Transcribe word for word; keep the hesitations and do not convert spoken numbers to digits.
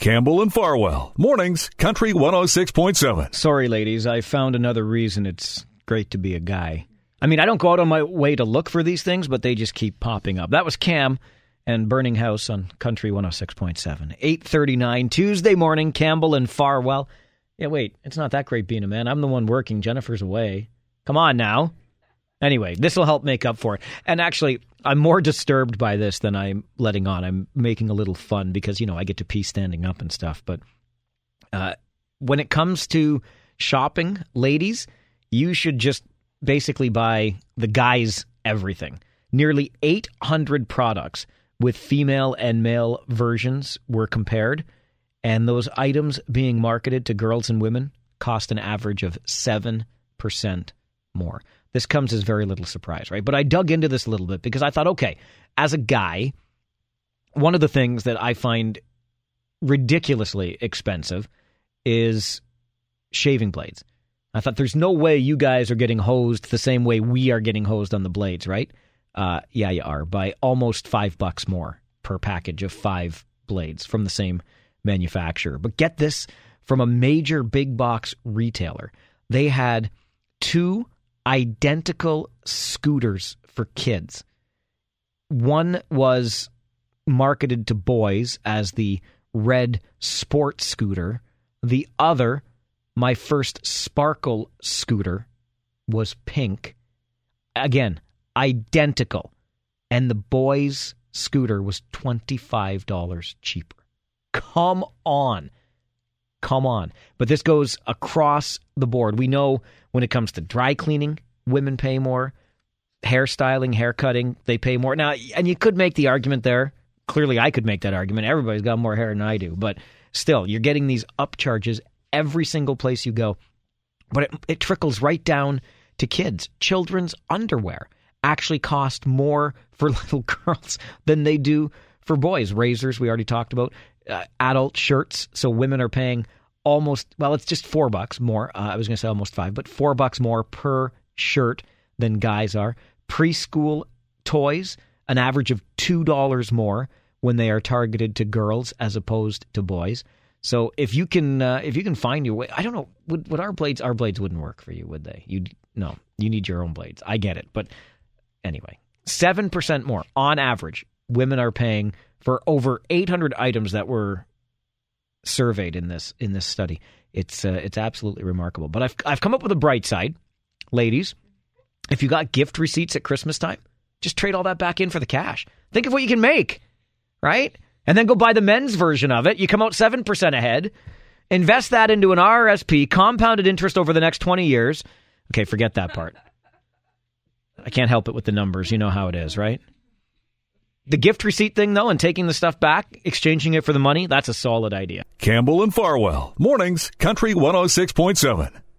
Campbell and Farwell. Mornings, Country one oh six point seven. Sorry, ladies. I found another reason it's great to be a guy. I mean, I don't go out on my way to look for these things, but they just keep popping up. That was Cam and Burning House on Country one oh six point seven. eight thirty-nine, Tuesday morning, Campbell and Farwell. Yeah, wait, it's not that great being a man. I'm the one working. Jennifer's away. Come on now. Anyway, this will help make up for it. And actually, I'm more disturbed by this than I'm letting on. I'm making a little fun because, you know, I get to pee standing up and stuff. But uh, when it comes to shopping, ladies, you should just basically buy the guys everything. Nearly eight hundred products with female and male versions were compared. And those items being marketed to girls and women cost an average of seven percent more. This comes as very little surprise, right? But I dug into this a little bit because I thought, okay, as a guy, one of the things that I find ridiculously expensive is shaving blades. I thought there's no way you guys are getting hosed the same way we are getting hosed on the blades, right? Uh, yeah, you are, by almost five bucks more per package of five blades from the same manufacturer. But get this, from a major big box retailer, they had two identical scooters for kids. One was marketed to boys as the red sports scooter. The other, my first Sparkle scooter, was pink. Again, identical. And the boys' scooter was twenty-five dollars cheaper. Come on. Come on. But this goes across the board. We know when it comes to dry cleaning, women pay more. Hairstyling, haircutting, they pay more. Now, and you could make the argument there. Clearly, I could make that argument. Everybody's got more hair than I do. But still, you're getting these upcharges every single place you go. But it, it trickles right down to kids. Children's underwear actually cost more for little girls than they do for boys. Razors, we already talked about. Uh, adult shirts, so women are paying almost, well, it's just four bucks more. Uh, I was going to say almost five, but four bucks more per shirt than guys are. Preschool toys, an average of two dollars more when they are targeted to girls as opposed to boys. So if you can, uh, if you can find your way, I don't know, would, would our blades, our blades wouldn't work for you, would they? You no, you need your own blades. I get it, but anyway, seven percent more on average. Women are paying for over eight hundred items that were surveyed in this in this study. It's uh, it's absolutely remarkable. But I've I've come up with a bright side, ladies. If you got gift receipts at Christmas time, just trade all that back in for the cash. Think of what you can make, right? And then go buy the men's version of it. You come out seven percent ahead. Invest that into an R R S P, compounded interest over the next twenty years. Okay, forget that part. I can't help it with the numbers. You know how it is, right? The gift receipt thing, though, and taking the stuff back, exchanging it for the money, that's a solid idea. Campbell and Farwell. Mornings, Country one oh six point seven.